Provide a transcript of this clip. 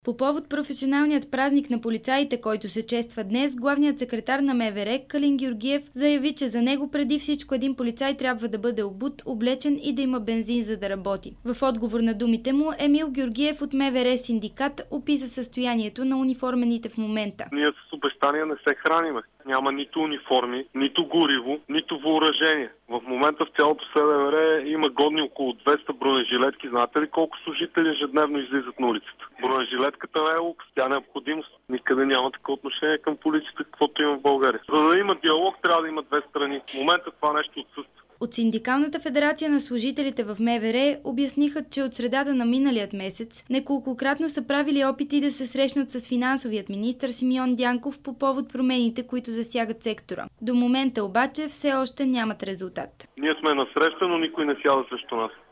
По повод професионалният празник на полицаите, който се чества днес, главният секретар на МВР Калин Георгиев заяви, че за него преди всичко един полицай трябва да бъде обут, облечен и да има бензин, за да работи. В отговор на думите му, Емил Георгиев от МВР синдикат описа състоянието на униформените в момента. Ние с обещания не се храниме. Няма нито униформи, нито гориво, нито въоръжение. В момента в цялото СДВР има годни около 200 бронежилетки. Знаете ли колко служители ежедневно излизат на улицата? Бронежилетката не е лукс, тя е необходимост. Никъде няма такова отношение към полицията, каквото има в България. За да има диалог, трябва да има две страни. В момента това нещо отсъства. От Синдикалната федерация на служителите в МВР обясниха, че от средата на миналият месец неколкократно са правили опити да се срещнат с финансовият министър Симеон Дянков по повод промените, които засягат сектора. До момента обаче все още нямат резултат. Ние сме на среща, но никой не сяда срещу нас.